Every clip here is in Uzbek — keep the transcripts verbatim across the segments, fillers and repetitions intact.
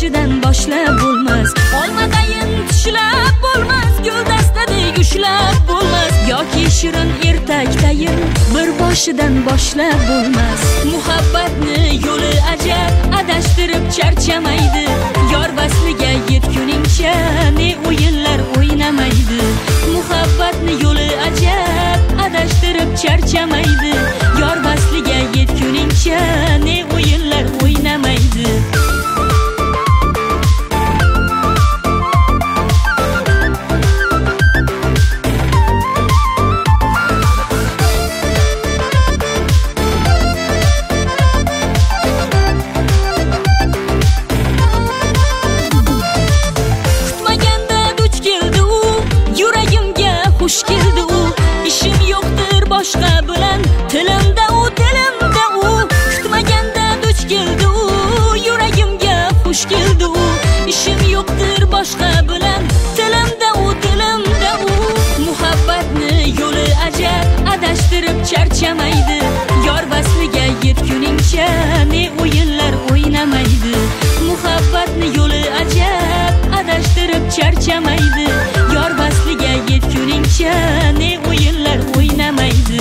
boshidan boshlab bo'lmas. Olmadayin tishlab bo'lmas, guldastadek ushlab bo'lmas. Yoki shirin ertakdayin bir boshidan boshlab bo'lmas. Muhabbatni yo'li ajab, adashtirib charchamaydi. Yor vasliga yetguningcha ne o'yinlar o'ynamaydi. Muhabbatni yo'li ajab, adashtirib charchamaydi. Yor vasliga yetguningcha ne o'yinlar o'ynamaydi. Xush keldi u, ishim yo'qdir boshqa bilan, tilimda u, dilimda u. Kutmaganda duch keldi u, yuragimga xush keldi u. Ishim yo'qdir boshqa bilan, tilimda u, dilimda u. Muhabbatni yo'li ajab, adashtirib charchamaydi. Yor vasliga yetguningcha ne o'yinlar o'ynamaydi. Muhabbatni yo'li ajab, adashtirib charchamaydi. Yor vasliga yetguningcha ne o'yinlar o'ynamaydi.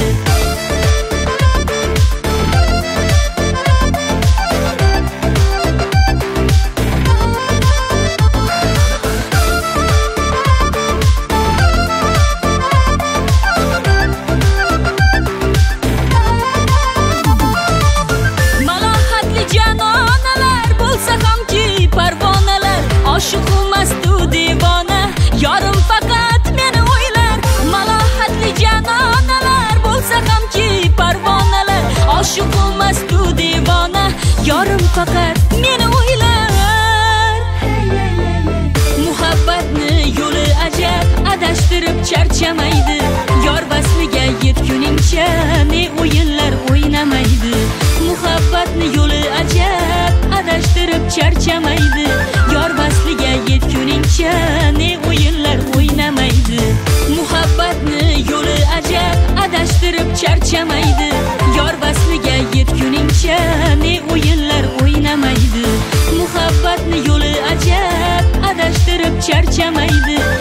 Malohatli janonalar bo'lsa hamki parvonalar, oshiq emas-tu devona, yorim faqat meni o'ylar. Malohatli janonalar bo'lsa hamki parvonalar, oshiq emas-tu devona, yorim faqat meni o'ylar. Muhabbatni yo'li ajab, adashtirib charchamaydi. Yor vasliga yetguningcha ne o'yinlar o'ynamaydi. Muhabbatni yo'li ajab, adashtirib charchamaydi. Yor vasliga yetguningcha ne o'yinlar o'ynamaydi. Muhabbatni yo'li ajab, adashtirib charchamaydi. Yor vasliga yetguningcha ne o'yinlar o'ynamaydi. Muhabbatni yo'li ajab, adashtirib charchamaydi.